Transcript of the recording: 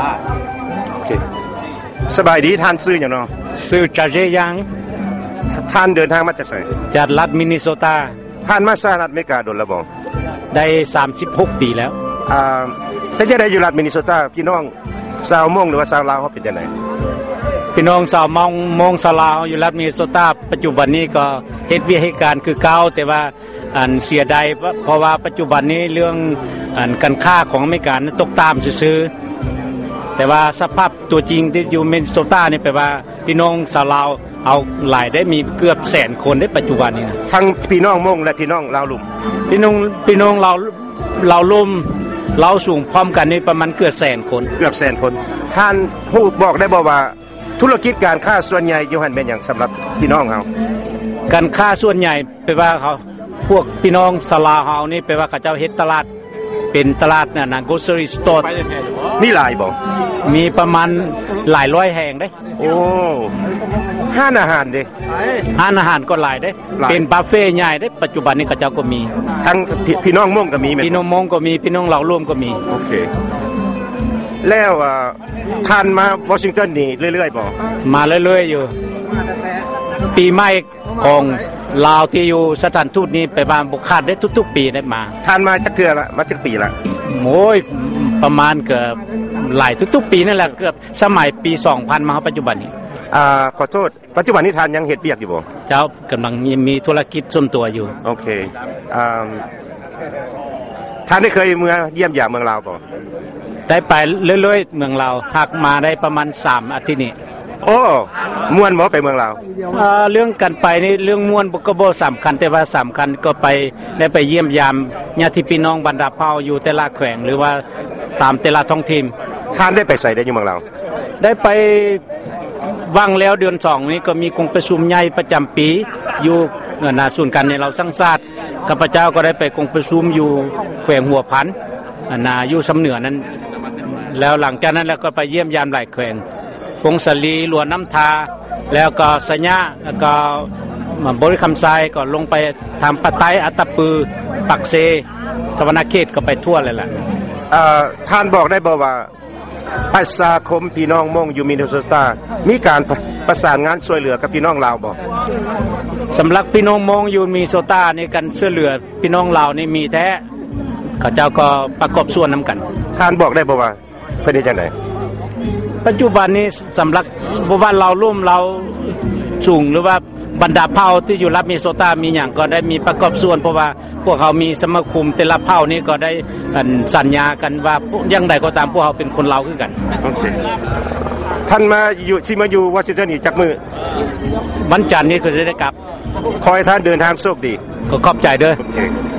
โอเคสบายดีท่านซื้ออย่างเนาะซื้อจากเจยังท่านเดินทางมาจากไสจากรัฐมินนิโซตาท่านมาสหรัฐอเมริกาโดนแล้วบ่ได้36ปีแล้วแต่จะได้อยู่รัฐมินนิโซตาพี่น้องชาวมงหรือว่าชาวลาวเฮาเป็นจังได๋พี่น้องชาวมงชาวลาวอยู่รัฐมินนิโซตาปัจจุบันนี้ก็เฮ็ดวิธีการคือเก่าแต่ว่าอันเสียดายเพราะว่าปัจจุบันนี้เรื่องอันการค้าของอเมริกาตกตามซื่อๆแต่ว่าสภาพตัวจริงที่อยู่มินนิโซตานี่แปลว่าพี่น้องชาวลาวเอาหลายได้มีเกือบแสนคนในปัจจุบันนี้นะทั้งพี่น้องมงและพี่น้องลาวลุ่มพี่น้องเราลุ่มเราสูงพร้อมกันนี่ประมาณเกือบแสนคนท่านฮู้บอกได้บ่ว่าธุรกิจการค้าส่วนใหญ่อยู่หั่นเป็นหยังสำหรับพี่น้องเฮาการค้าส่วนใหญ่แปลว่าเขาพวกพี่น้องชาวลาวเฮานี่แปลว่าเขาเจ้าเฮ็ดตลาดเป็นตลาดน่ะ grocery store มีหลายบ่มีประมาณหลายร้อยแห่งเด้โอ้ร้านอาหารเด้ร้านอาหารก็หลายเด้เป็นบุฟเฟ่ต์ใหญ่เด้ปัจจุบันนี้เขาเจ้าก็มีทั้งพี่น้องมงก็มีพี่น้องมงก็มีพี่น้องลาวร่วมก็มีโอเคแล้วท่านมาวอชิงตันนี่เรื่อยๆบ่มาเรื่อยๆอยู่ปีใหม่ของลาวที่อยู่สถานทูตนี้ไปบ้านบ่ขาดได้ทุกๆปีได้มาท่านมาจักเทื่อละมาจักปีละโอ้ยประมาณเกือบหลายทุกๆปีนั่นแหละเกือบสมัยปี2000มาปัจจุบันนี้ขอโทษปัจจุบันนี้ท่านยังเฮ็ดเวียกอยู่บ่เจ้ากำลังมีธุรกิจส่วนตัวอยู่โอเคท่านได้เคยเยี่ยมยามเมืองลาวบ่ได้ไปเรื่อยๆเมืองลาวหักมาได้ประมาณ3อาทิตย์นี้โอ้ม่วนบ่ไปเมืองลาวเรื่องกันไปนี่เรื่องม่วนก็บ่สำคัญแต่ว่าสำคัญก็ไปได้ไปเยี่ยมยามญาติพี่น้องบรรดาเผ่าอยู่แต่ละแขวงหรือว่าตามแต่ละท้องถิ่นท่านได้ไปไสได้อยู่เมืองลาวได้ไปว่างแล้วเดือน2นี้ก็มีกงประชุมใหญ่ประจำปีอยู่ศูนย์การในเราสร้างชาติข้าพเจ้าก็ได้ไปกงประชุมอยู่แขวงหัวพันอยู่สำเหนือนั้นแล้วหลังจากนั้นแล้วก็ไปเยี่ยมยามหลายแขวงพงศลีหลวงน้ำทาแล้วก็สัญญาแล้วก็บริคำทรายก็ลงไปทำปะไตอัตตปือปักเซสวรรณเขตก็ไปทั่วเลยล่ะท่านบอกได้บ่ว่าประชาคมพี่น้องมงอยู่มินนิโซตามีการประสานงานช่วยเหลือกับพี่น้องลาวบ่สำหรับพี่น้องมงอยู่มินนิโซตานี่กันช่วยเหลือพี่น้องลาวนี่มีแท้เขาเจ้าก็ประกอบส่วนนำกันท่านบอกได้บ่ว่าเพิ่นเฮ็ดจังได๋ปัจจุบันนี้สำหรับบ่ว่าเราร่วมเราสูงหรือว่าบรรดาเผ่าที่อยู่รัฐมินนิโซตามีหยังก็ได้มีประกอบส่วนเพราะว่าพวกเขามีสมาคมแต่ละเผ่านี้ก็ได้สัญญากันว่าอย่างใดก็ตามพวกเขาเป็นคนลาวคือกันโอเคท่านมาอยู่สิมาอยู่วอชิงตันนี่จักมื้อวันจันทร์นี้ก็จะได้กลับขอให้ท่านเดินทางโชคดีขอบใจเด้อ